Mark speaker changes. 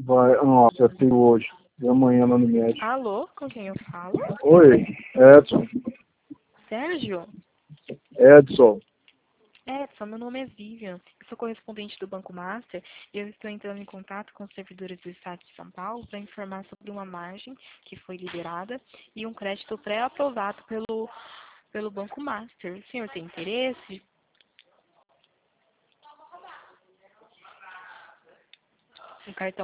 Speaker 1: Vai, nossa, eu tenho hoje. E amanhã lá no médico.
Speaker 2: Alô, com quem eu falo?
Speaker 1: Oi, Edson.
Speaker 2: Sérgio?
Speaker 1: Edson.
Speaker 2: Edson, meu nome é Vivian. Eu sou correspondente do Banco Master e eu estou entrando em contato com os servidores do Estado de São Paulo para informar sobre uma margem que foi liberada e um crédito pré-aprovado pelo Banco Master. O senhor tem interesse? Um cartão